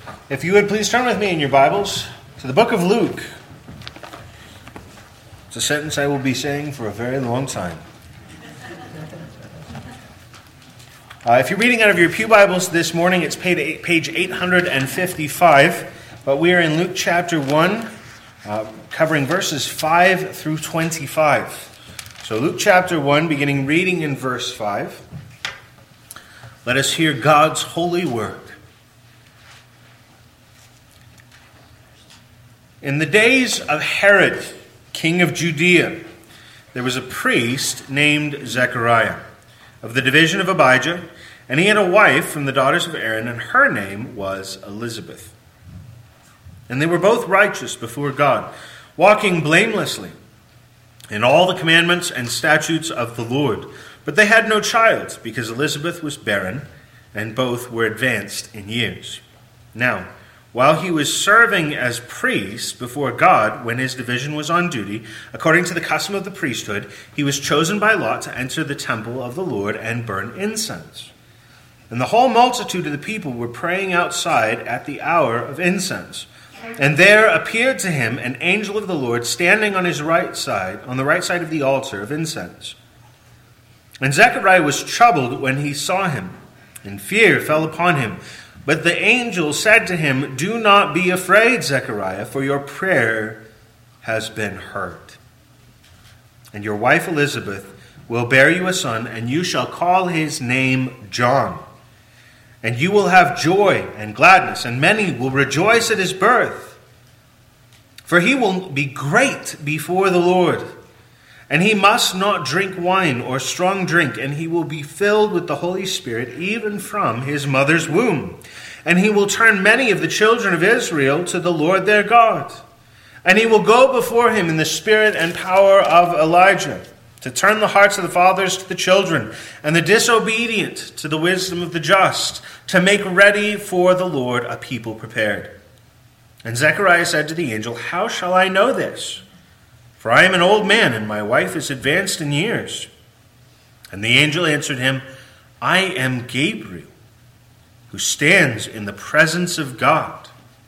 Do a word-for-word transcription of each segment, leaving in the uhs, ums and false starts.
If you would please turn with me in your Bibles to the book of Luke. It's a sentence I will be saying for a very long time. Uh, if you're reading out of your pew Bibles this morning, it's page eight hundred fifty-five, but we are in Luke chapter one, uh, covering verses five through twenty-five. So Luke chapter one, beginning reading in verse five. Let us hear God's holy word. In the days of Herod, king of Judea, there was a priest named Zechariah, of the division of Abijah, and he had a wife from the daughters of Aaron, and her name was Elizabeth. And they were both righteous before God, walking blamelessly in all the commandments and statutes of the Lord. But they had no child, because Elizabeth was barren, and both were advanced in years. Now, while he was serving as priest before God, when his division was on duty, according to the custom of the priesthood, he was chosen by lot to enter the temple of the Lord and burn incense. And the whole multitude of the people were praying outside at the hour of incense. And there appeared to him an angel of the Lord standing on his right side, on the right side of the altar of incense. And Zechariah was troubled when he saw him, and fear fell upon him. But the angel said to him, "Do not be afraid, Zechariah, for your prayer has been heard. And your wife Elizabeth will bear you a son, and you shall call his name John. And you will have joy and gladness, and many will rejoice at his birth. For he will be great before the Lord. And he must not drink wine or strong drink, and he will be filled with the Holy Spirit even from his mother's womb. And he will turn many of the children of Israel to the Lord their God. And he will go before him in the spirit and power of Elijah, to turn the hearts of the fathers to the children, and the disobedient to the wisdom of the just, to make ready for the Lord a people prepared." And Zechariah said to the angel, "How shall I know this? For I am an old man, and my wife is advanced in years." And the angel answered him, "I am Gabriel, who stands in the presence of God.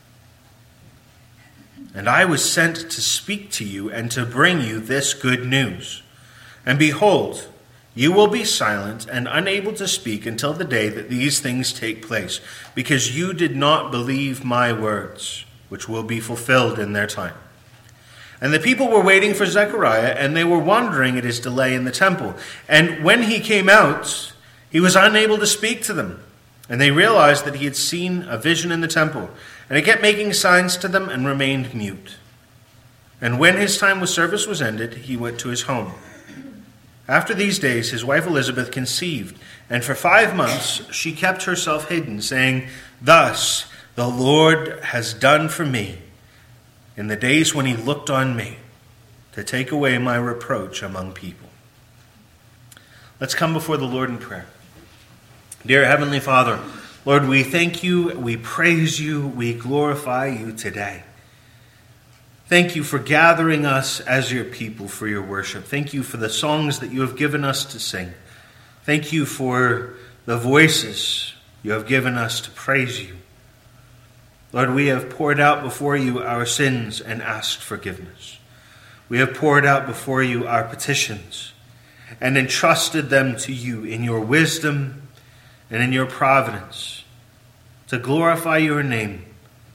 And I was sent to speak to you and to bring you this good news. And behold, you will be silent and unable to speak until the day that these things take place, because you did not believe my words, which will be fulfilled in their time." And the people were waiting for Zechariah, and they were wondering at his delay in the temple. And when he came out, he was unable to speak to them. And they realized that he had seen a vision in the temple. And he kept making signs to them and remained mute. And when his time with service was ended, he went to his home. After these days, his wife Elizabeth conceived, and for five months she kept herself hidden, saying, "Thus the Lord has done for me in the days when he looked on me to take away my reproach among people." Let's come before the Lord in prayer. Dear Heavenly Father, Lord, we thank you, we praise you, we glorify you today. Thank you for gathering us as your people for your worship. Thank you for the songs that you have given us to sing. Thank you for the voices you have given us to praise you. Lord, we have poured out before you our sins and asked forgiveness. We have poured out before you our petitions and entrusted them to you in your wisdom and in your providence to glorify your name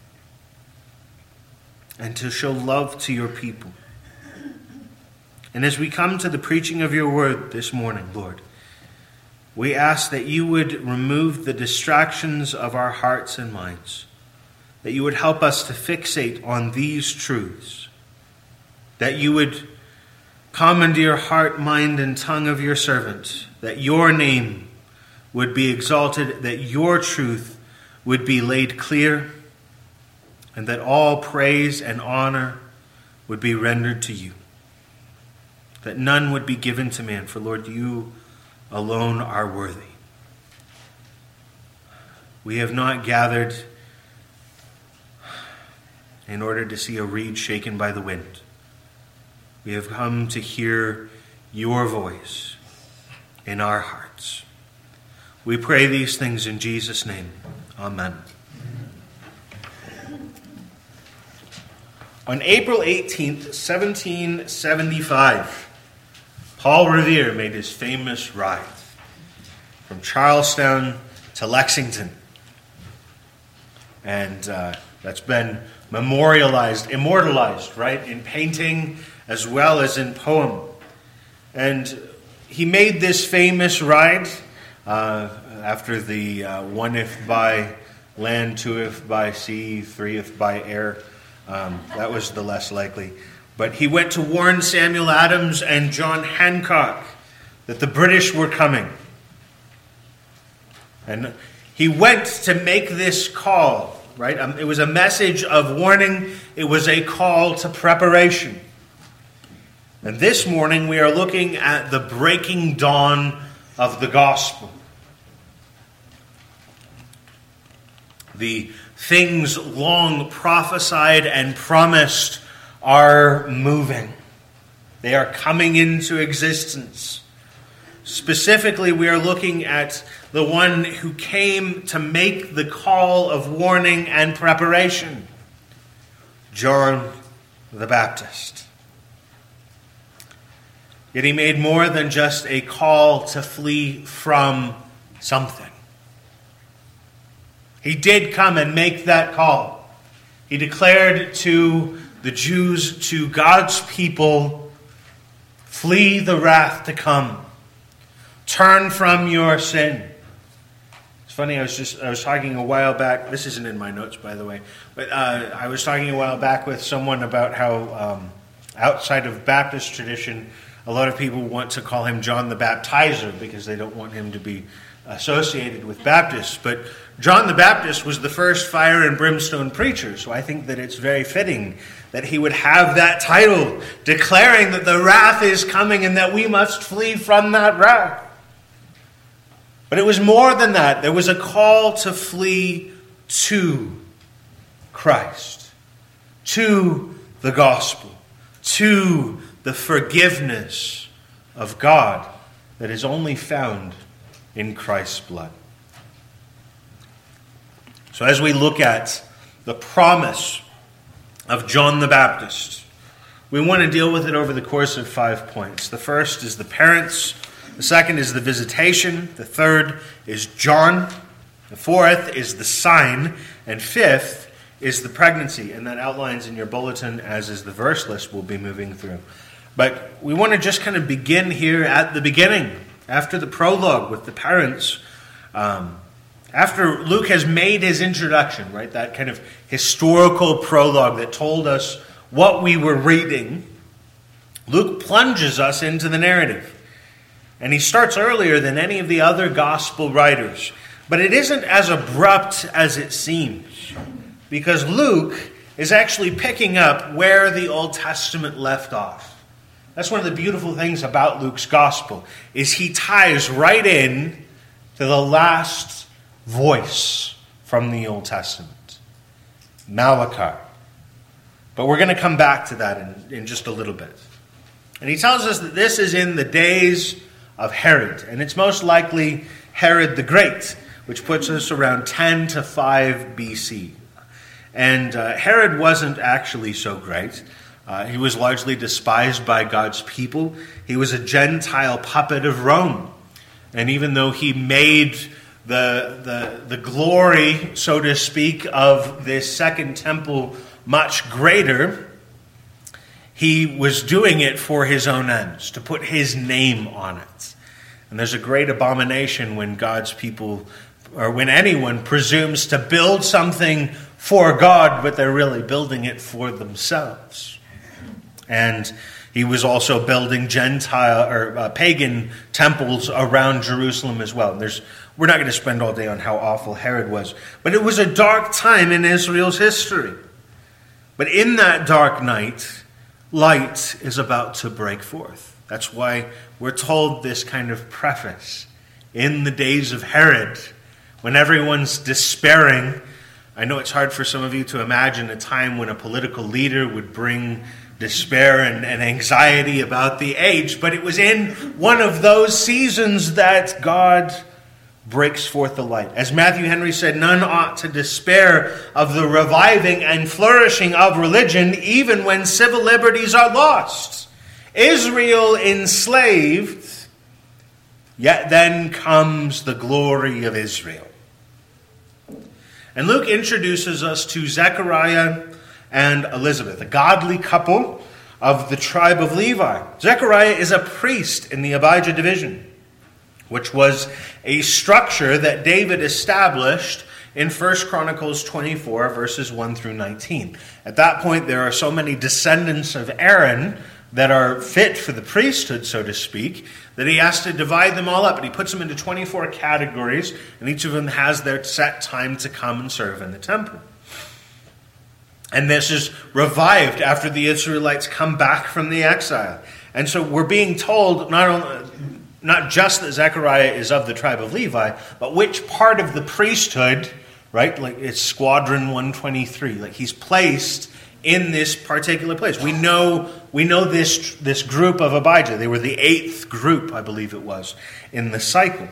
and to show love to your people. And as we come to the preaching of your word this morning, Lord, we ask that you would remove the distractions of our hearts and minds, that you would help us to fixate on these truths, that you would come into your heart, mind, and tongue of your servant, that your name would be exalted, that your truth would be laid clear, and that all praise and honor would be rendered to you, that none would be given to man, for Lord, you alone are worthy. We have not gathered in order to see a reed shaken by the wind. We have come to hear your voice in our hearts. We pray these things in Jesus' name. Amen. On April eighteenth, seventeen seventy-five, Paul Revere made his famous ride from Charlestown to Lexington. And uh, that's been memorialized, immortalized, right, in painting as well as in poem. And he made this famous ride uh, after the uh, one-if by land, two-if by sea, three-if by air. Um, that was the less likely. But he went to warn Samuel Adams and John Hancock that the British were coming. And he went to make this call, right? Um, it was a message of warning. It was a call to preparation. And this morning we are looking at the breaking dawn of the gospel. The things long prophesied and promised are moving. They are coming into existence. Specifically, we are looking at the one who came to make the call of warning and preparation, John the Baptist. Yet he made more than just a call to flee from something. He did come and make that call. He declared to the Jews, to God's people, flee the wrath to come. Turn from your sin. It's funny, I was just I was talking a while back, this isn't in my notes by the way, but uh, I was talking a while back with someone about how um, outside of Baptist tradition, a lot of people want to call him John the Baptizer because they don't want him to be associated with Baptists. But John the Baptist was the first fire and brimstone preacher, so I think that it's very fitting that he would have that title, declaring that the wrath is coming and that we must flee from that wrath. But it was more than that. There was a call to flee to Christ, to the gospel, to the forgiveness of God that is only found in Christ's blood. So as we look at the promise of John the Baptist, we want to deal with it over the course of five points. The first is the parents. The second is the visitation. The third is John. The fourth is the sign. And fifth is the pregnancy. And that outlines in your bulletin, as is the verse list we'll be moving through. But we want to just kind of begin here at the beginning, after the prologue with the parents. Um, after Luke has made his introduction, right, that kind of historical prologue that told us what we were reading, Luke plunges us into the narrative. And he starts earlier than any of the other gospel writers. But it isn't as abrupt as it seems, because Luke is actually picking up where the Old Testament left off. That's one of the beautiful things about Luke's gospel, is he ties right in to the last voice from the Old Testament, Malachi. But we're going to come back to that in, in just a little bit. And he tells us that this is in the days of Herod, and it's most likely Herod the Great, which puts us around ten to five B C. And uh, Herod wasn't actually so great. Uh, he was largely despised by God's people. He was a Gentile puppet of Rome. And even though he made the, the, the glory, so to speak, of this second temple much greater, he was doing it for his own ends, to put his name on it. And there's a great abomination when God's people, or when anyone presumes to build something for God, but they're really building it for themselves. And he was also building Gentile or uh, pagan temples around Jerusalem as well. And there's, we're not going to spend all day on how awful Herod was, but it was a dark time in Israel's history. But in that dark night, light is about to break forth. That's why we're told this kind of preface. In the days of Herod, when everyone's despairing, I know it's hard for some of you to imagine a time when a political leader would bring despair and, and anxiety about the age, but it was in one of those seasons that God breaks forth the light. As Matthew Henry said, none ought to despair of the reviving and flourishing of religion, even when civil liberties are lost. Israel enslaved, yet then comes the glory of Israel. And Luke introduces us to Zechariah and Elizabeth, a godly couple of the tribe of Levi. Zechariah is a priest in the Abijah division, which was a structure that David established in First Chronicles twenty-four, verses one through nineteen. At that point, there are so many descendants of Aaron that are fit for the priesthood, so to speak, that he has to divide them all up. And he puts them into twenty-four categories, and each of them has their set time to come and serve in the temple. And this is revived after the Israelites come back from the exile. And so we're being told not only, not just that Zechariah is of the tribe of Levi, but which part of the priesthood, right? Like it's Squadron one twenty-three. Like he's placed in this particular place. We know we know this this group of Abijah. They were the eighth group, I believe it was, in the cycle.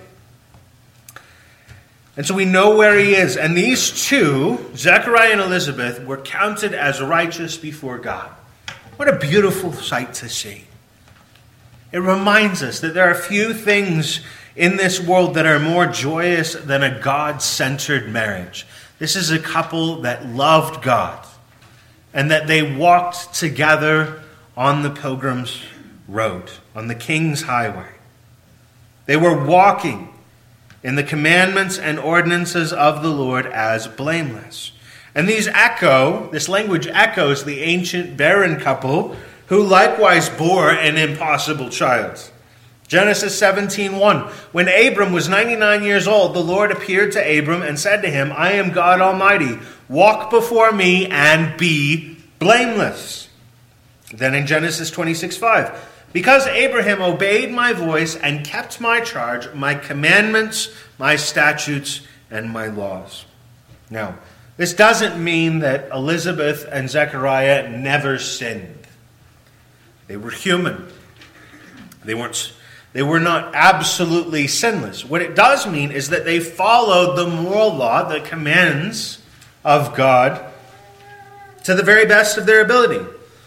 And so we know where he is. And these two, Zechariah and Elizabeth, were counted as righteous before God. What a beautiful sight to see. It reminds us that there are few things in this world that are more joyous than a God-centered marriage. This is a couple that loved God, and that they walked together on the Pilgrim's Road, on the King's Highway. They were walking in the commandments and ordinances of the Lord as blameless. And these echo, this language echoes the ancient barren couple who likewise bore an impossible child. Genesis seventeen one. When Abram was ninety-nine years old, the Lord appeared to Abram and said to him, I am God Almighty. Walk before me and be blameless. Then in Genesis twenty-six five. Because Abraham obeyed my voice and kept my charge, my commandments, my statutes, and my laws. Now, this doesn't mean that Elizabeth and Zechariah never sinned. They were human. They weren't, they were not absolutely sinless. What it does mean is that they followed the moral law, the commands of God, to the very best of their ability.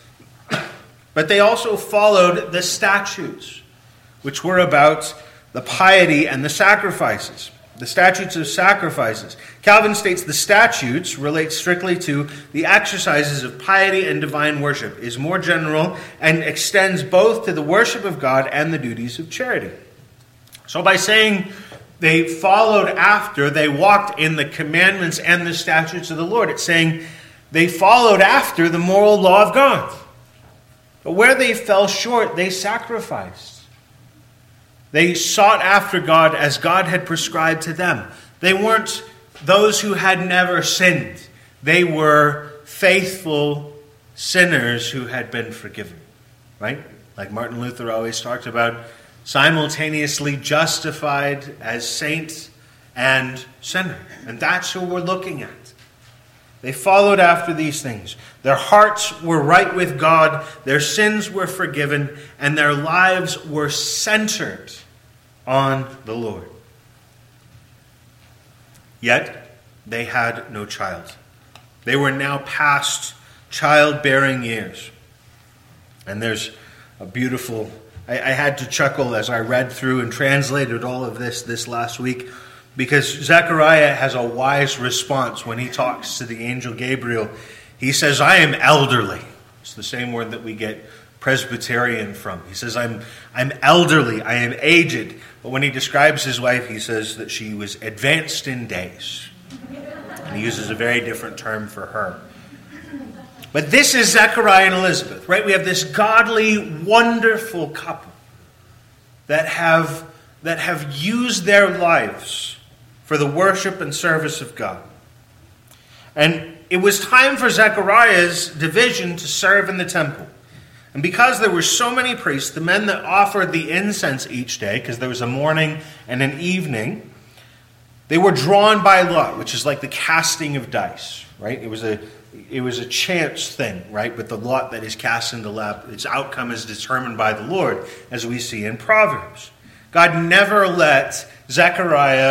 But they also followed the statutes, which were about the piety and the sacrifices. The statutes of sacrifices. Calvin states the statutes relate strictly to the exercises of piety and divine worship, is more general, and extends both to the worship of God and the duties of charity. So by saying they followed after, they walked in the commandments and the statutes of the Lord, it's saying they followed after the moral law of God. But where they fell short, they sacrificed. They sought after God as God had prescribed to them. They weren't those who had never sinned. They were faithful sinners who had been forgiven. Right? Like Martin Luther always talked about, simultaneously justified as saint and sinner. And that's who we're looking at. They followed after these things. Their hearts were right with God, their sins were forgiven, and their lives were centered on the Lord. Yet, they had no child. They were now past childbearing years. And there's a beautiful... I, I had to chuckle as I read through and translated all of this this last week, because Zechariah has a wise response when he talks to the angel Gabriel. He says, I am elderly. It's the same word that we get Presbyterian from. He says, I'm, I'm elderly, I am aged. But when he describes his wife, he says that she was advanced in days. And he uses a very different term for her. But this is Zechariah and Elizabeth, right? We have this godly, wonderful couple that have, that have used their lives for the worship and service of God. And it was time for Zechariah's division to serve in the temple. And because there were so many priests, the men that offered the incense each day, because there was a morning and an evening, they were drawn by lot, which is like the casting of dice, right? It was a it was a chance thing, right? With the lot that is cast in the lap, its outcome is determined by the Lord, as we see in Proverbs. God never let Zechariah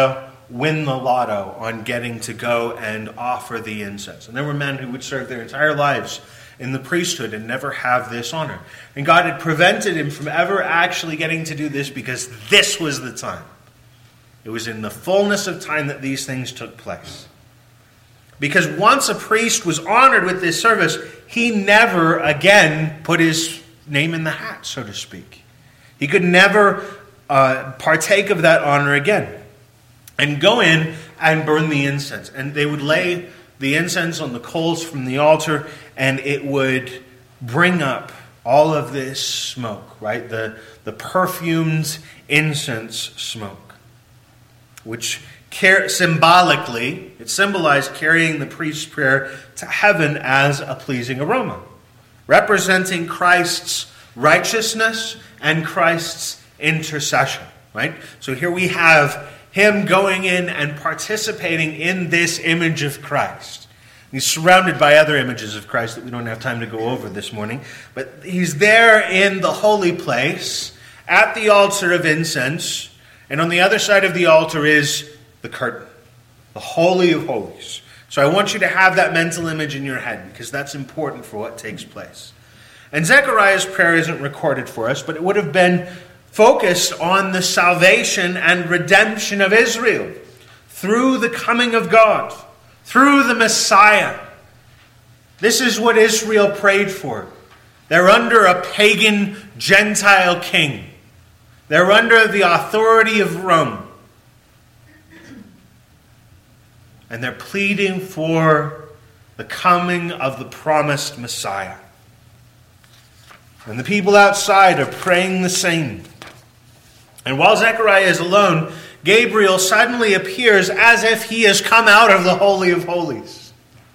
win the lotto on getting to go and offer the incense. And there were men who would serve their entire lives in the priesthood and never have this honor. And God had prevented him from ever actually getting to do this because this was the time. It was in the fullness of time that these things took place. Because once a priest was honored with this service, he never again put his name in the hat, so to speak. He could never uh, partake of that honor again and go in and burn the incense. And they would lay the incense on the coals from the altar, and it would bring up all of this smoke, right? The, the perfumed incense smoke, which car- symbolically, it symbolized carrying the priest's prayer to heaven as a pleasing aroma, representing Christ's righteousness and Christ's intercession, right? So here we have him going in and participating in this image of Christ. He's surrounded by other images of Christ that we don't have time to go over this morning. But he's there in the holy place at the altar of incense. And on the other side of the altar is the curtain, the Holy of Holies. So I want you to have that mental image in your head because that's important for what takes place. And Zechariah's prayer isn't recorded for us, but it would have been focused on the salvation and redemption of Israel through the coming of God, through the Messiah. This is what Israel prayed for. They're under a pagan Gentile king. They're under the authority of Rome. And they're pleading for the coming of the promised Messiah. And the people outside are praying the same. And while Zechariah is alone, Gabriel suddenly appears as if he has come out of the Holy of Holies.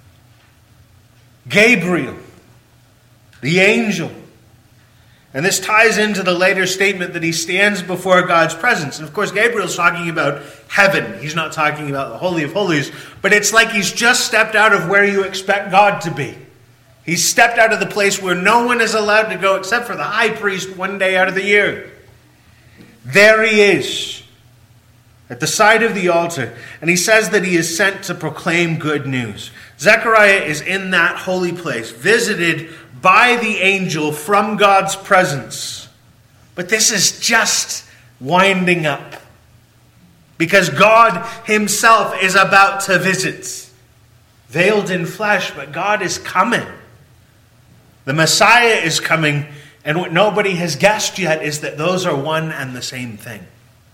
Gabriel, the angel. And this ties into the later statement that he stands before God's presence. And of course, Gabriel's talking about heaven. He's not talking about the Holy of Holies. But it's like he's just stepped out of where you expect God to be. He's stepped out of the place where no one is allowed to go except for the high priest one day out of the year. There he is, at the side of the altar, and he says that he is sent to proclaim good news. Zechariah is in that holy place, visited by the angel from God's presence. But this is just winding up, because God himself is about to visit, veiled in flesh, but God is coming. The Messiah is coming. And what nobody has guessed yet is that those are one and the same thing.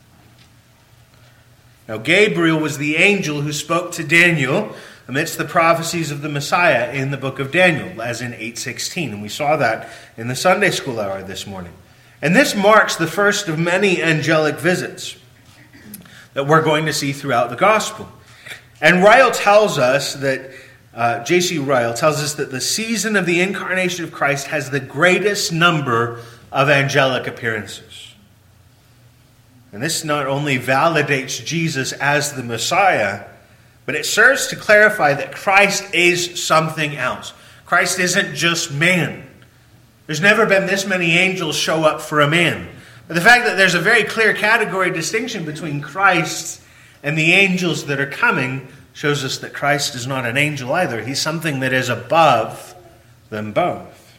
Now, Gabriel was the angel who spoke to Daniel amidst the prophecies of the Messiah in the book of Daniel, as in eight sixteen. And we saw that in the Sunday school hour this morning. And this marks the first of many angelic visits that we're going to see throughout the gospel. And Ryle tells us that Uh, J C Ryle tells us that the season of the incarnation of Christ has the greatest number of angelic appearances. And this not only validates Jesus as the Messiah, but it serves to clarify that Christ is something else. Christ isn't just man. There's never been this many angels show up for a man. But the fact that there's a very clear category distinction between Christ and the angels that are coming shows us that Christ is not an angel either. He's something that is above them both.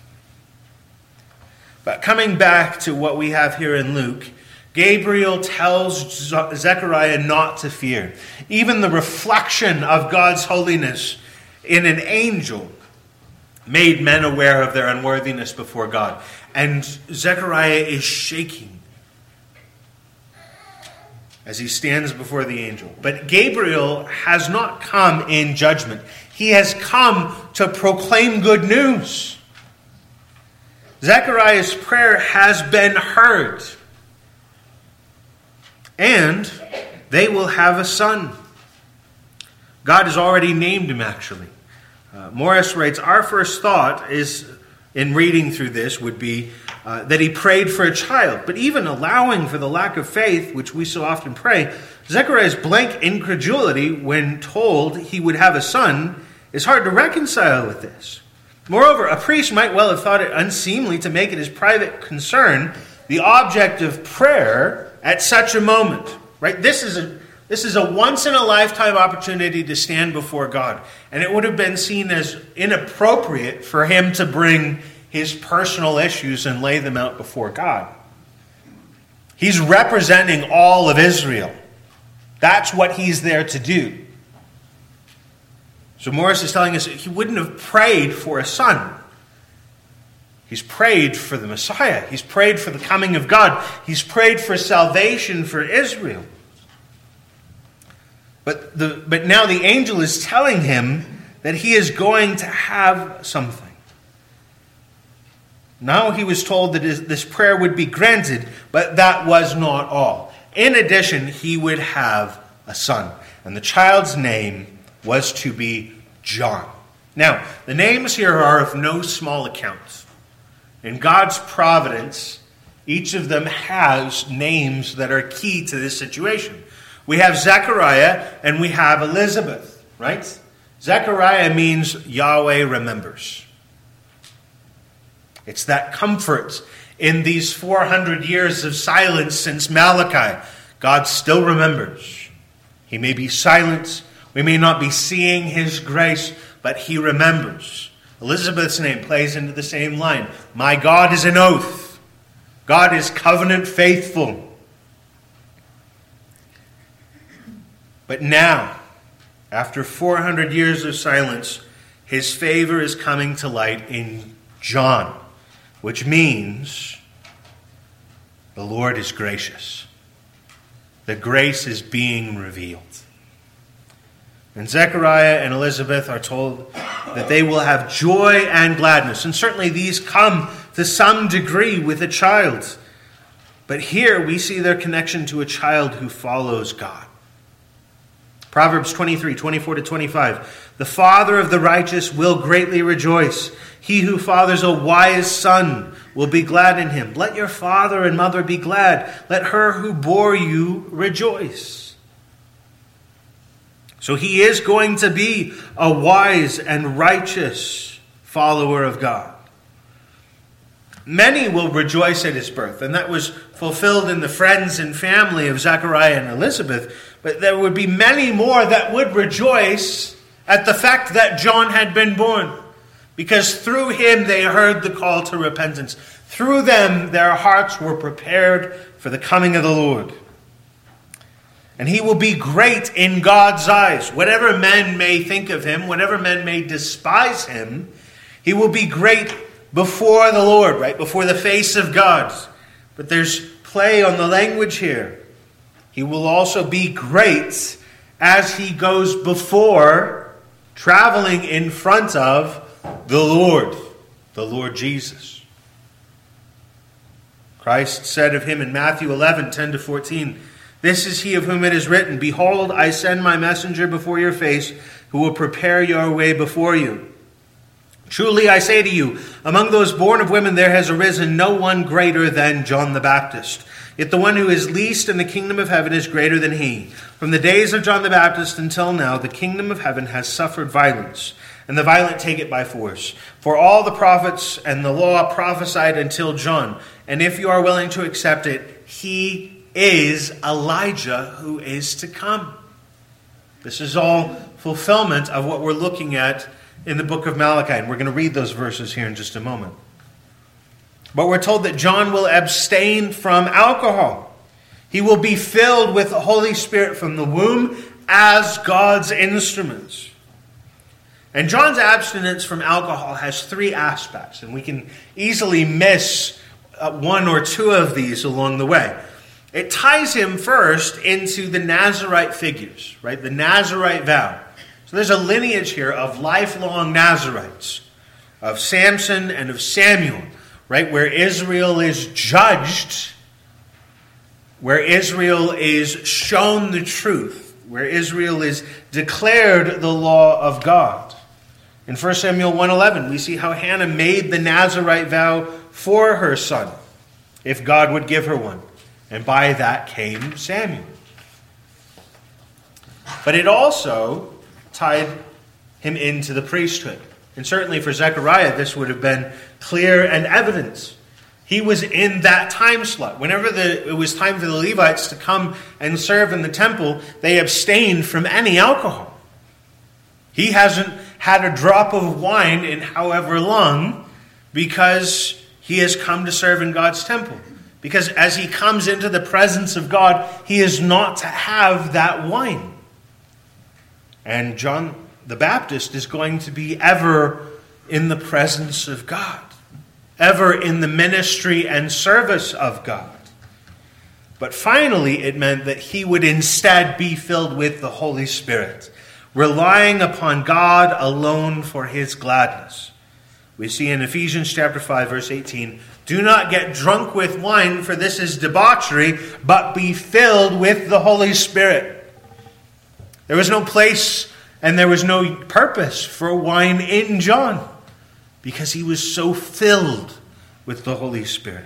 But coming back to what we have here in Luke, Gabriel tells Zechariah not to fear. Even the reflection of God's holiness in an angel made men aware of their unworthiness before God. And Zechariah is shaking as he stands before the angel. But Gabriel has not come in judgment. He has come to proclaim good news. Zechariah's prayer has been heard. And they will have a son. God has already named him, actually. Uh, Morris writes, our first thought is, in reading through this, would be uh, that he prayed for a child. But even allowing for the lack of faith, which we so often pray, Zechariah's blank incredulity when told he would have a son is hard to reconcile with this. Moreover, a priest might well have thought it unseemly to make it his private concern the object of prayer at such a moment. Right? This is a This is a once-in-a-lifetime opportunity to stand before God. And it would have been seen as inappropriate for him to bring his personal issues and lay them out before God. He's representing all of Israel. That's what he's there to do. So Morris is telling us that he wouldn't have prayed for a son. He's prayed for the Messiah. He's prayed for the coming of God. He's prayed for salvation for Israel. But the but now the angel is telling him that he is going to have something. Now he was told that his, this prayer would be granted, but that was not all. In addition, he would have a son, and the child's name was to be John. Now, the names here are of no small account. In God's providence, each of them has names that are key to this situation. We have Zechariah and we have Elizabeth, right? Zechariah means Yahweh remembers. It's that comfort in these four hundred years of silence since Malachi. God still remembers. He may be silent. We may not be seeing his grace, but he remembers. Elizabeth's name plays into the same line. My God is an oath. God is covenant faithful. But now, after four hundred years of silence, his favor is coming to light in John, which means the Lord is gracious. The grace is being revealed. And Zechariah and Elizabeth are told that they will have joy and gladness. And certainly these come to some degree with a child. But here we see their connection to a child who follows God. Proverbs twenty-three, twenty-four to twenty-five. The father of the righteous will greatly rejoice. He who fathers a wise son will be glad in him. Let your father and mother be glad. Let her who bore you rejoice. So he is going to be a wise and righteous follower of God. Many will rejoice at his birth, and that was fulfilled in the friends and family of Zechariah and Elizabeth. But there would be many more that would rejoice at the fact that John had been born, because through him they heard the call to repentance. Through them their hearts were prepared for the coming of the Lord. And he will be great in God's eyes. Whatever men may think of him, whatever men may despise him, he will be great before the Lord, right? Before the face of God. But there's play on the language here. He will also be great as he goes before, traveling in front of the Lord, the Lord Jesus. Christ said of him in Matthew eleven, ten to fourteen, this is he of whom it is written, behold, I send my messenger before your face, who will prepare your way before you. Truly I say to you, among those born of women there has arisen no one greater than John the Baptist. Yet the one who is least in the kingdom of heaven is greater than he. From the days of John the Baptist until now, the kingdom of heaven has suffered violence, and the violent take it by force. For all the prophets and the law prophesied until John, and if you are willing to accept it, he is Elijah who is to come. This is all fulfillment of what we're looking at in the book of Malachi, and we're going to read those verses here in just a moment. But we're told that John will abstain from alcohol. He will be filled with the Holy Spirit from the womb as God's instruments. And John's abstinence from alcohol has three aspects, and we can easily miss one or two of these along the way. It ties him first into the Nazirite figures, right? The Nazirite vow. So there's a lineage here of lifelong Nazirites, of Samson and of Samuel, right? Where Israel is judged, where Israel is shown the truth, where Israel is declared the law of God. In First Samuel one eleven, we see how Hannah made the Nazirite vow for her son, if God would give her one. And by that came Samuel. But it also tied him into the priesthood. And certainly for Zechariah, this would have been clear and evident. He was in that time slot. Whenever the, it was time for the Levites to come and serve in the temple, they abstained from any alcohol. He hasn't had a drop of wine in however long because he has come to serve in God's temple. Because as he comes into the presence of God, he is not to have that wine. And John the Baptist is going to be ever in the presence of God, ever in the ministry and service of God. But finally, it meant that he would instead be filled with the Holy Spirit, relying upon God alone for his gladness. We see in Ephesians chapter five, verse eighteen, "Do not get drunk with wine, for this is debauchery, but be filled with the Holy Spirit." There was no place and there was no purpose for wine in John, because he was so filled with the Holy Spirit.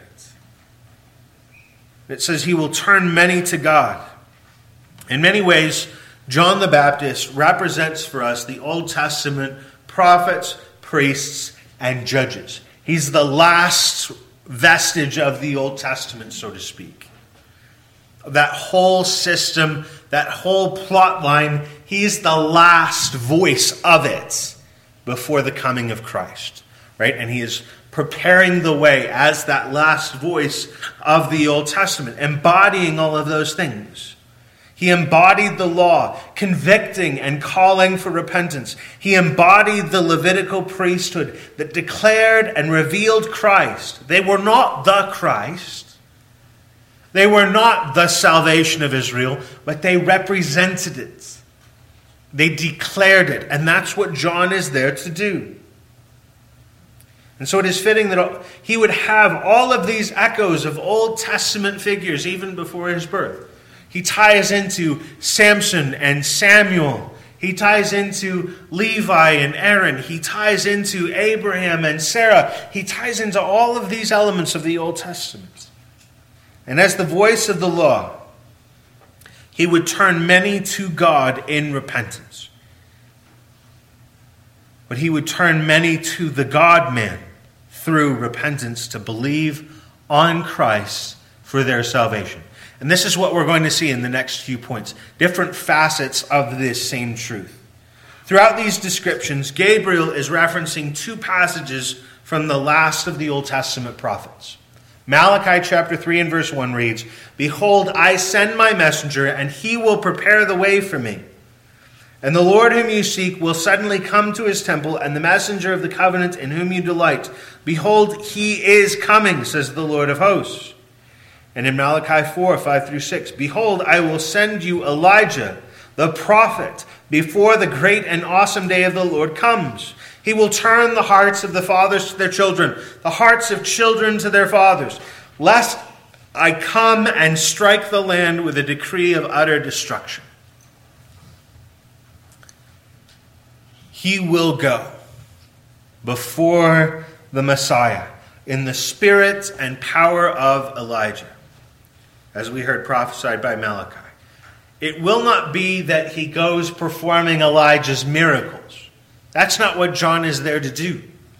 It says he will turn many to God. In many ways, John the Baptist represents for us the Old Testament prophets, priests, and judges. He's the last vestige of the Old Testament, so to speak. That whole system, that whole plot line, he's the last voice of it before the coming of Christ, right? And he is preparing the way as that last voice of the Old Testament, embodying all of those things. He embodied the law, convicting and calling for repentance. He embodied the Levitical priesthood that declared and revealed Christ. They were not the Christ. They were not the salvation of Israel, but they represented it. They declared it, and that's what John is there to do. And so it is fitting that he would have all of these echoes of Old Testament figures even before his birth. He ties into Samson and Samuel. He ties into Levi and Aaron. He ties into Abraham and Sarah. He ties into all of these elements of the Old Testament. And as the voice of the law, he would turn many to God in repentance. But he would turn many to the God-man through repentance to believe on Christ for their salvation. And this is what we're going to see in the next few points. Different facets of this same truth. Throughout these descriptions, Gabriel is referencing two passages from the last of the Old Testament prophets. Malachi chapter three and verse one reads, "Behold, I send my messenger, and he will prepare the way for me. And the Lord whom you seek will suddenly come to his temple, and the messenger of the covenant in whom you delight. Behold, he is coming, says the Lord of hosts." And in Malachi four, five through six, "Behold, I will send you Elijah, the prophet, before the great and awesome day of the Lord comes. He will turn the hearts of the fathers to their children, the hearts of children to their fathers, lest I come and strike the land with a decree of utter destruction." He will go before the Messiah in the spirit and power of Elijah, as we heard prophesied by Malachi. It will not be that he goes performing Elijah's miracles. That's not what John is there to do.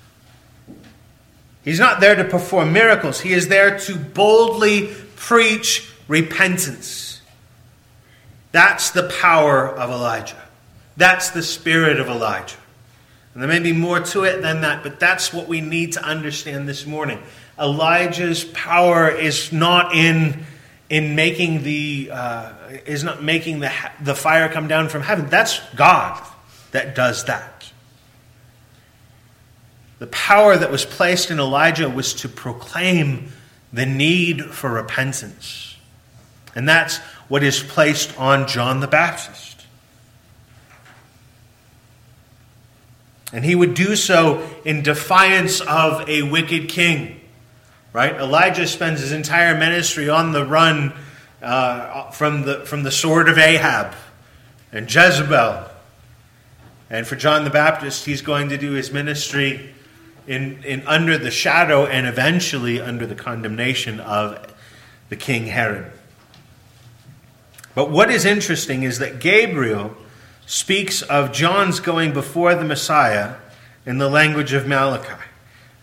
He's not there to perform miracles. He is there to boldly preach repentance. That's the power of Elijah. That's the spirit of Elijah. And there may be more to it than that, but that's what we need to understand this morning. Elijah's power is not in in making the uh, is not making the the fire come down from heaven. That's God that does that. The power that was placed in Elijah was to proclaim the need for repentance. And that's what is placed on John the Baptist. And he would do so in defiance of a wicked king. Right? Elijah spends his entire ministry on the run uh, from the from the sword of Ahab and Jezebel. And for John the Baptist, he's going to do his ministry in, in under the shadow and eventually under the condemnation of the King Herod. But what is interesting is that Gabriel speaks of John's going before the Messiah in the language of Malachi.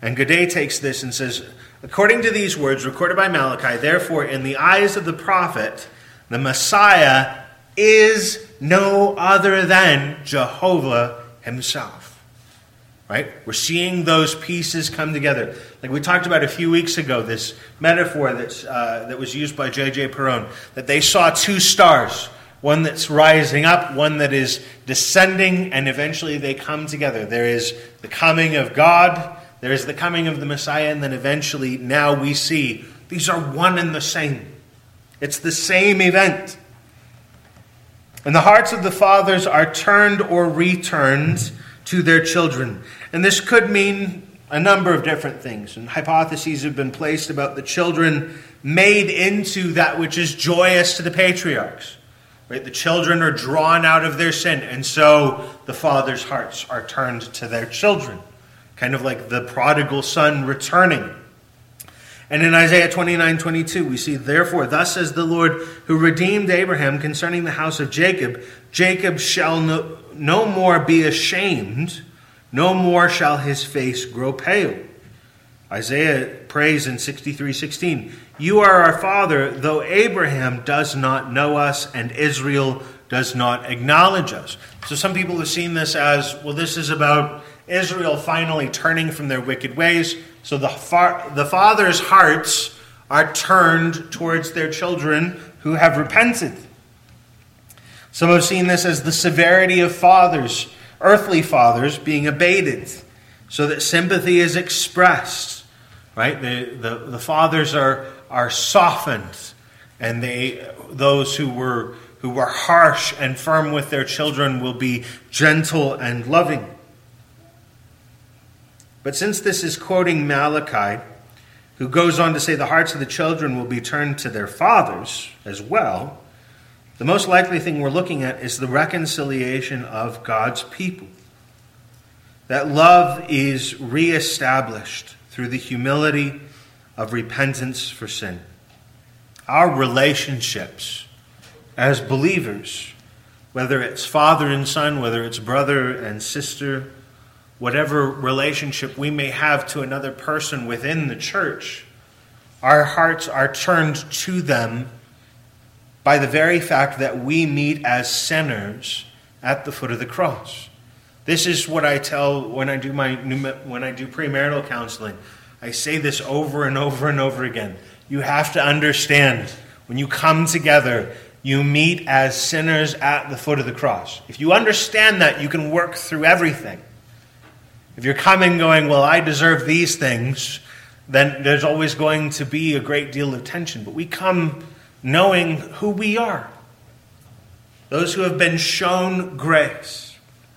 And Godet takes this and says, according to these words recorded by Malachi, therefore in the eyes of the prophet, the Messiah is no other than Jehovah himself. Right? We're seeing those pieces come together. Like we talked about a few weeks ago, this metaphor that's, uh, that was used by J J Perron, that they saw two stars, one that's rising up, one that is descending, and eventually they come together. There is the coming of God, there is the coming of the Messiah, and then eventually now we see these are one and the same. It's the same event. And the hearts of the fathers are turned or returned to their children. And this could mean a number of different things. And hypotheses have been placed about the children made into that which is joyous to the patriarchs. Right? The children are drawn out of their sin, and so the fathers' hearts are turned to their children. Kind of like the prodigal son returning. And in Isaiah twenty-nine twenty-two, we see, therefore, thus says the Lord who redeemed Abraham concerning the house of Jacob, Jacob shall no, no more be ashamed, no more shall his face grow pale. Isaiah prays in sixty-three sixteen, you are our father, though Abraham does not know us and Israel does not acknowledge us. So some people have seen this as, well, this is about Israel finally turning from their wicked ways. So the, fa- the fathers' hearts are turned towards their children who have repented. Some have seen this as the severity of fathers, earthly fathers, being abated, so that sympathy is expressed. Right? The, the, the fathers are, are softened, and they those who were who were harsh and firm with their children will be gentle and loving. But since this is quoting Malachi, who goes on to say the hearts of the children will be turned to their fathers as well, the most likely thing we're looking at is the reconciliation of God's people. That love is reestablished through the humility of repentance for sin. Our relationships as believers, whether it's father and son, whether it's brother and sister, whatever relationship we may have to another person within the church, our hearts are turned to them by the very fact that we meet as sinners at the foot of the cross. This is what I tell when I do my when I do premarital counseling. I say this over and over and over again. You have to understand, when you come together, you meet as sinners at the foot of the cross. If you understand that, you can work through everything. If you're coming going, well, I deserve these things, then there's always going to be a great deal of tension. But we come knowing who we are. Those who have been shown grace.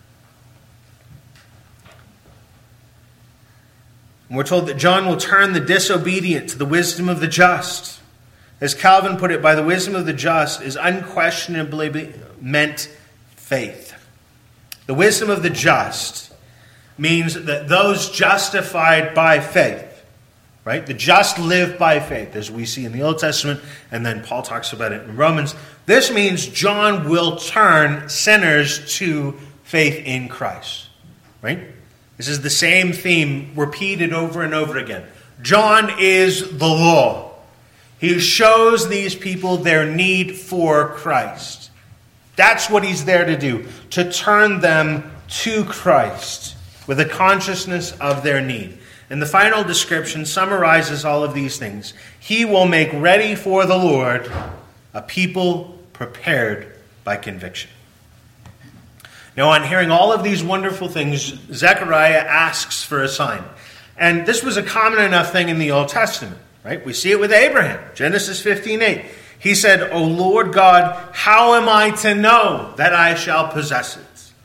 And we're told that John will turn the disobedient to the wisdom of the just. As Calvin put it, by the wisdom of the just is unquestionably meant faith. The wisdom of the just means that those justified by faith, right? The just live by faith, as we see in the Old Testament, and then Paul talks about it in Romans. This means John will turn sinners to faith in Christ, right? This is the same theme repeated over and over again. John is the law. He shows these people their need for Christ. That's what he's there to do, to turn them to Christ with a consciousness of their need. And the final description summarizes all of these things. He will make ready for the Lord a people prepared by conviction. Now, on hearing all of these wonderful things, Zechariah asks for a sign. And this was a common enough thing in the Old Testament, right? We see it with Abraham, Genesis fifteen eight. He said, O Lord God, how am I to know that I shall possess it?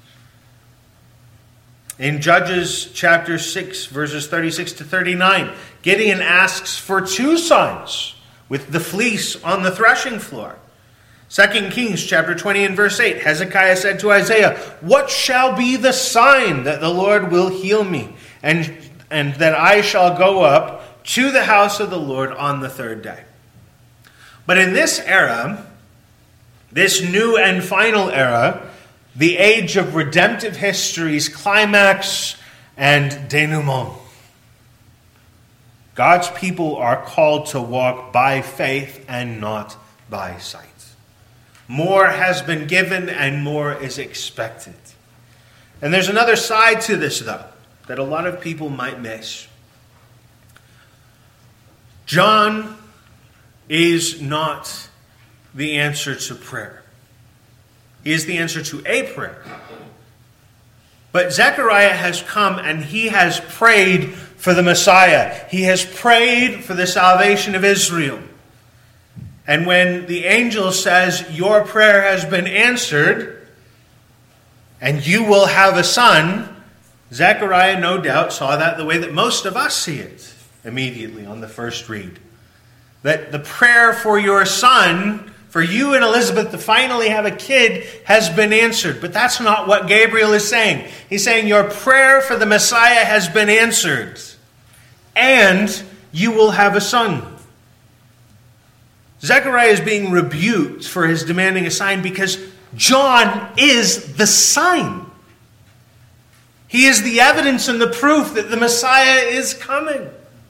In Judges chapter six, verses thirty-six to thirty-nine, Gideon asks for two signs with the fleece on the threshing floor. Second Kings chapter twenty and verse eight, Hezekiah said to Isaiah, what shall be the sign that the Lord will heal me, and, and that I shall go up to the house of the Lord on the third day? But in this era, this new and final era, the age of redemptive history's climax and denouement, God's people are called to walk by faith and not by sight. More has been given and more is expected. And there's another side to this, though, that a lot of people might miss. John is not the answer to prayer. He is the answer to a prayer. But Zechariah has come and he has prayed for the Messiah. He has prayed for the salvation of Israel. And when the angel says, your prayer has been answered, and you will have a son, Zechariah no doubt saw that the way that most of us see it immediately on the first read. That the prayer for your son, for you and Elizabeth to finally have a kid, has been answered. But that's not what Gabriel is saying. He's saying your prayer for the Messiah has been answered, and you will have a son. Zechariah is being rebuked for his demanding a sign because John is the sign. He is the evidence and the proof that the Messiah is coming.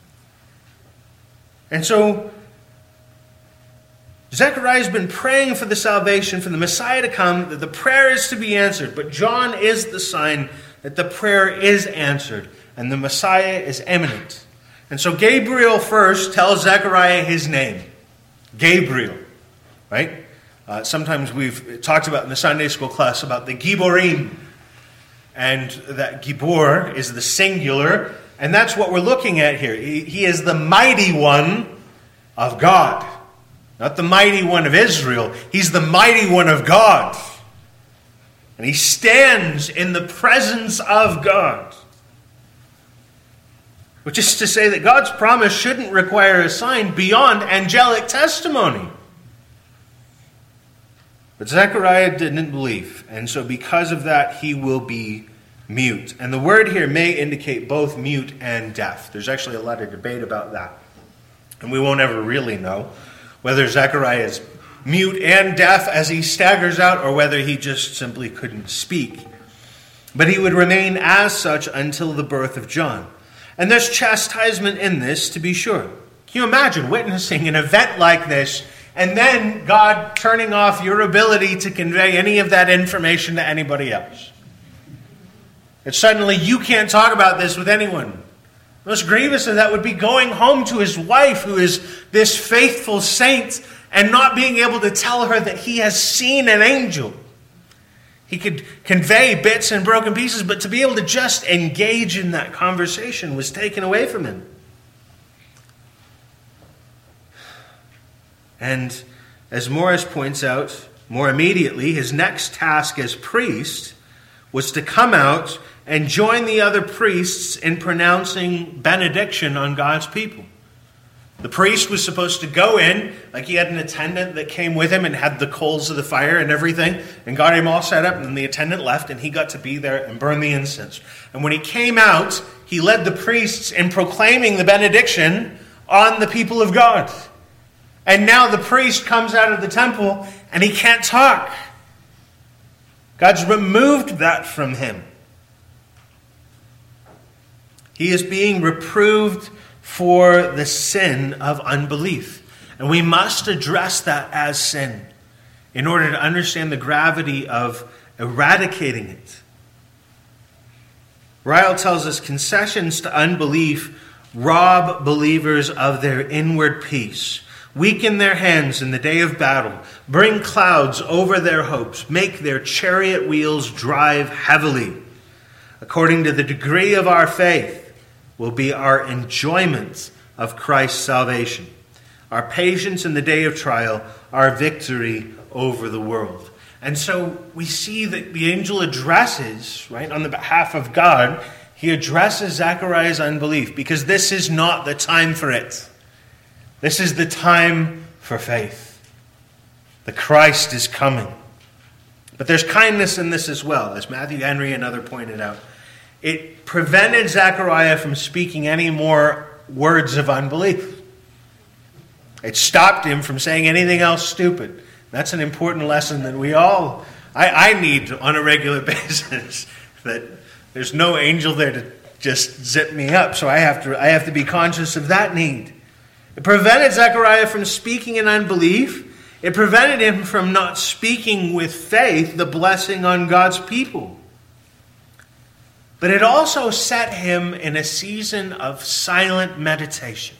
And so Zechariah has been praying for the salvation, for the Messiah to come, that the prayer is to be answered. But John is the sign that the prayer is answered and the Messiah is imminent. And so Gabriel first tells Zechariah his name. Gabriel, right? Uh, sometimes we've talked about in the Sunday school class about the Giborim. And that Gibor is the singular. And that's what we're looking at here. He, he is the mighty one of God. Not the mighty one of Israel. He's the mighty one of God. And he stands in the presence of God. Which is to say that God's promise shouldn't require a sign beyond angelic testimony. But Zechariah didn't believe. And so because of that, he will be mute. And the word here may indicate both mute and deaf. There's actually a lot of debate about that. And we won't ever really know whether Zechariah is mute and deaf as he staggers out, or whether he just simply couldn't speak. But he would remain as such until the birth of John. And there's chastisement in this, to be sure. Can you imagine witnessing an event like this, and then God turning off your ability to convey any of that information to anybody else? And suddenly you can't talk about this with anyone. Most grievous of that would be going home to his wife, who is this faithful saint, and not being able to tell her that he has seen an angel. He could convey bits and broken pieces, but to be able to just engage in that conversation was taken away from him. And as Morris points out, more immediately, his next task as priest was to come out and join the other priests in pronouncing benediction on God's people. The priest was supposed to go in, like he had an attendant that came with him and had the coals of the fire and everything, and got him all set up, and then the attendant left, and he got to be there and burn the incense. And when he came out, he led the priests in proclaiming the benediction on the people of God. And now the priest comes out of the temple, and he can't talk. God's removed that from him. He is being reproved for the sin of unbelief. And we must address that as sin in order to understand the gravity of eradicating it. Ryle tells us concessions to unbelief rob believers of their inward peace, weaken their hands in the day of battle, bring clouds over their hopes, make their chariot wheels drive heavily. According to the degree of our faith will be our enjoyment of Christ's salvation, our patience in the day of trial, our victory over the world. And so we see that the angel addresses, right, on the behalf of God, he addresses Zechariah's unbelief, because this is not the time for it. This is the time for faith. The Christ is coming. But there's kindness in this as well, as Matthew Henry and others pointed out. It prevented Zechariah from speaking any more words of unbelief. It stopped him from saying anything else stupid. That's an important lesson that we all, I, I need on a regular basis, that there's no angel there to just zip me up. So I have to I have to be conscious of that need. It prevented Zechariah from speaking in unbelief. It prevented him from not speaking with faith the blessing on God's people. But it also set him in a season of silent meditation.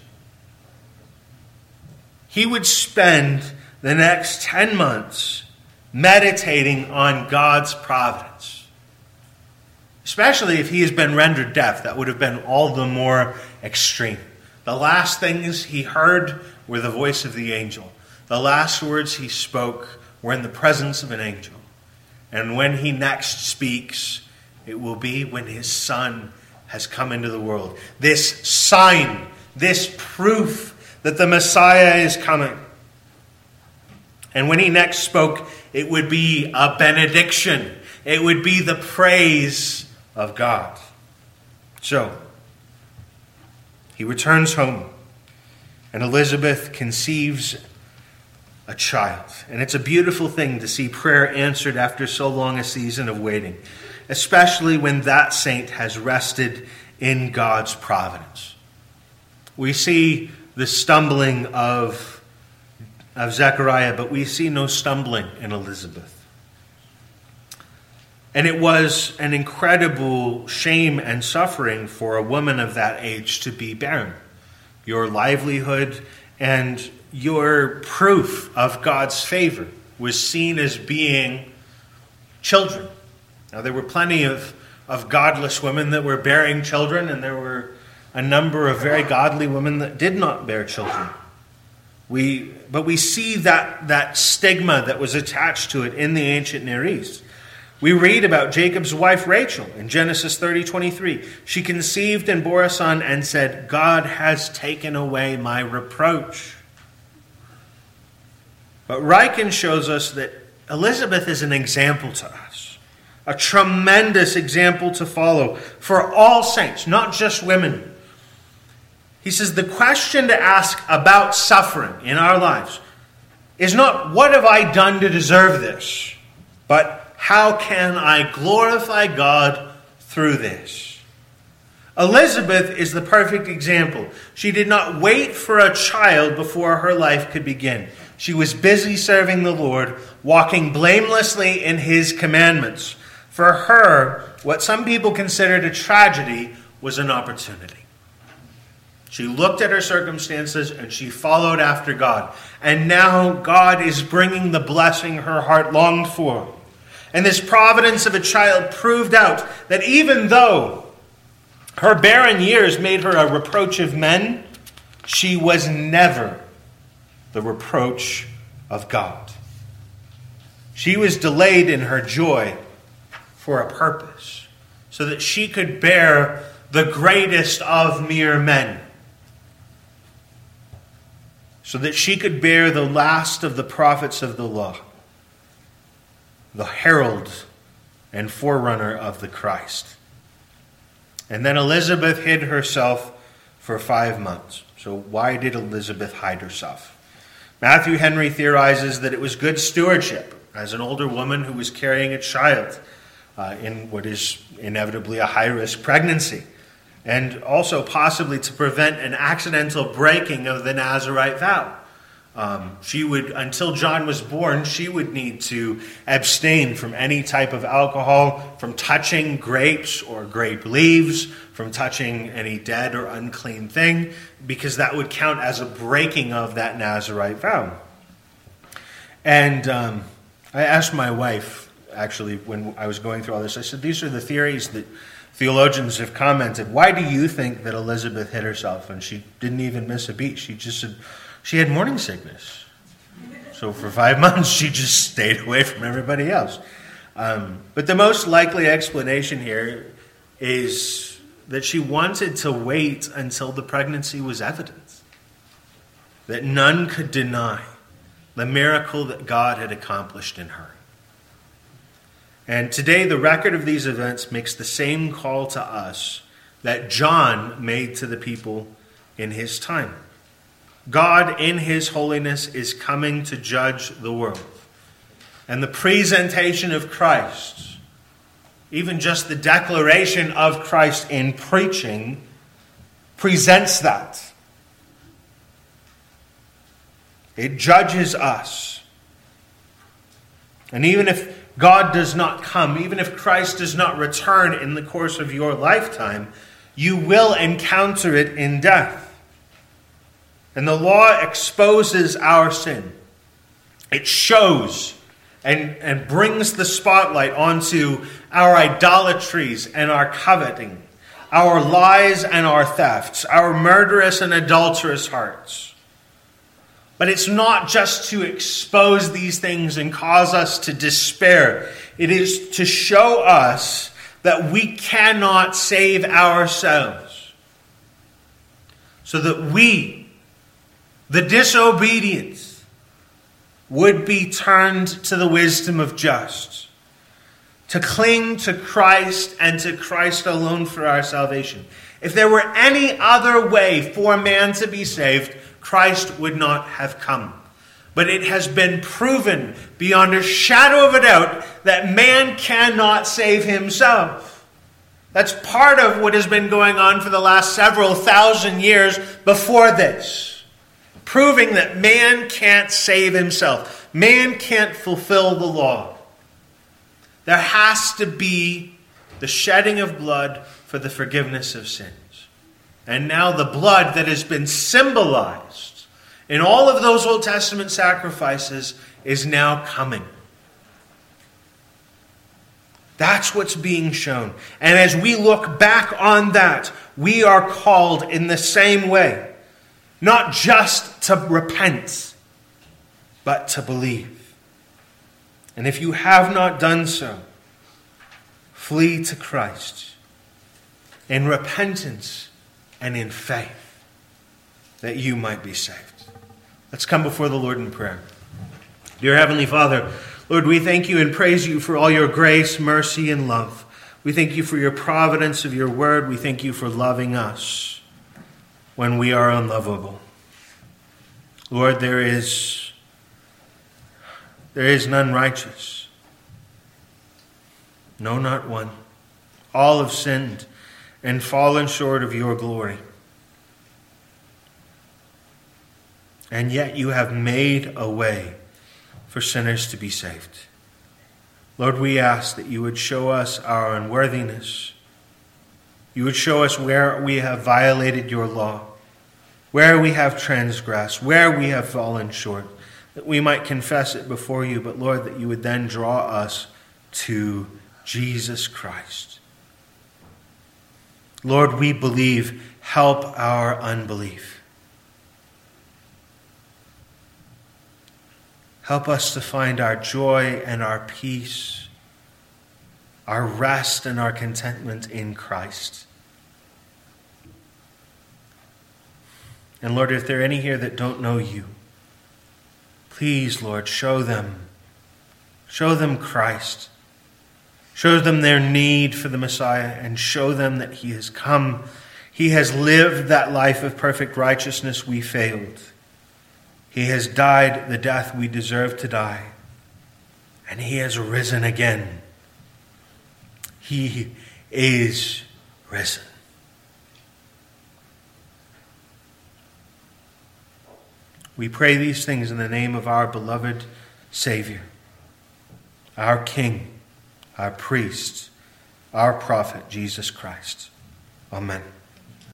He would spend the next ten months meditating on God's providence. Especially if he has been rendered deaf, that would have been all the more extreme. The last things he heard were the voice of the angel. The last words he spoke were in the presence of an angel. And when he next speaks, it will be when his son has come into the world. This sign, this proof that the Messiah is coming. And when he next spoke, it would be a benediction. It would be the praise of God. So, he returns home, and Elizabeth conceives a child. And it's a beautiful thing to see prayer answered after so long a season of waiting, especially when that saint has rested in God's providence. We see the stumbling of, of Zechariah, but we see no stumbling in Elizabeth. And it was an incredible shame and suffering for a woman of that age to be barren. Your livelihood and your proof of God's favor was seen as being children. Now, there were plenty of, of godless women that were bearing children, and there were a number of very godly women that did not bear children. We, but we see that, that stigma that was attached to it in the ancient Near East. We read about Jacob's wife Rachel in Genesis thirty twenty-three. She conceived and bore a son and said, God has taken away my reproach. But Ryken shows us that Elizabeth is an example to us. A tremendous example to follow for all saints, not just women. He says the question to ask about suffering in our lives is not, what have I done to deserve this? But how can I glorify God through this? Elizabeth is the perfect example. She did not wait for a child before her life could begin. She was busy serving the Lord, walking blamelessly in his commandments. For her, what some people considered a tragedy was an opportunity. She looked at her circumstances and she followed after God. And now God is bringing the blessing her heart longed for. And this providence of a child proved out that even though her barren years made her a reproach of men, she was never the reproach of God. She was delayed in her joy for a purpose, so that she could bear the greatest of mere men, so that she could bear the last of the prophets of the law, the herald and forerunner of the Christ. And then Elizabeth hid herself for five months. So why did Elizabeth hide herself? Matthew Henry theorizes that it was good stewardship as an older woman who was carrying a child uh, in what is inevitably a high-risk pregnancy, and also possibly to prevent an accidental breaking of the Nazirite vow. Um, she would, until John was born, she would need to abstain from any type of alcohol, from touching grapes or grape leaves, from touching any dead or unclean thing, because that would count as a breaking of that Nazirite vow. And um, I asked my wife, actually, when I was going through all this, I said, these are the theories that theologians have commented. Why do you think that Elizabeth hid herself? And she didn't even miss a beat. She just said, she had morning sickness. So for five months, she just stayed away from everybody else. Um, but the most likely explanation here is that she wanted to wait until the pregnancy was evident. That none could deny the miracle that God had accomplished in her. And today, the record of these events makes the same call to us that John made to the people in his time. God, in his holiness, is coming to judge the world. And the presentation of Christ Even just the declaration of Christ in preaching presents that. It judges us. And even if God does not come, even if Christ does not return in the course of your lifetime, you will encounter it in death. And the law exposes our sin. It shows and, and brings the spotlight onto our idolatries and our coveting, our lies and our thefts, our murderous and adulterous hearts. But it's not just to expose these things and cause us to despair. It is to show us that we cannot save ourselves, so that we, the disobedient, would be turned to the wisdom of just, to cling to Christ and to Christ alone for our salvation. If there were any other way for man to be saved, Christ would not have come. But it has been proven beyond a shadow of a doubt that man cannot save himself. That's part of what has been going on for the last several thousand years before this. Proving that man can't save himself. Man can't fulfill the law. There has to be the shedding of blood for the forgiveness of sins. And now the blood that has been symbolized in all of those Old Testament sacrifices is now coming. That's what's being shown. And as we look back on that, we are called in the same way. Not just to repent, but to believe. And if you have not done so, flee to Christ in repentance and in faith, that you might be saved. Let's come before the Lord in prayer. Dear Heavenly Father, Lord, we thank you and praise you for all your grace, mercy, and love. We thank you for your providence of your word. We thank you for loving us when we are unlovable. Lord, there is, there is none righteous. No, not one. All have sinned and fallen short of your glory. And yet you have made a way for sinners to be saved. Lord, we ask that you would show us our unworthiness. You would show us where we have violated your law, where we have transgressed, where we have fallen short, that we might confess it before you, but Lord, that you would then draw us to Jesus Christ. Lord, we believe. Help our unbelief. Help us to find our joy and our peace, our rest and our contentment in Christ. And Lord, if there are any here that don't know you, please, Lord, show them. Show them Christ. Show them their need for the Messiah, and show them that he has come. He has lived that life of perfect righteousness we failed. He has died the death we deserve to die. And he has risen again. He is risen. We pray these things in the name of our beloved Savior, our King, our priest, our prophet, Jesus Christ. Amen.